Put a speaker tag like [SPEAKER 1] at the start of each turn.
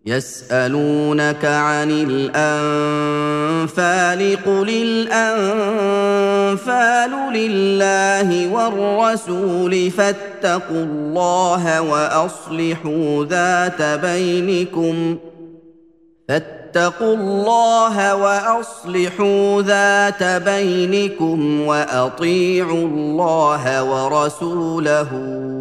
[SPEAKER 1] يسألونك عن الأنفال قل الأنفال لله والرسول فاتقوا الله وأصلحوا ذات بينكم وأطيعوا الله ورسوله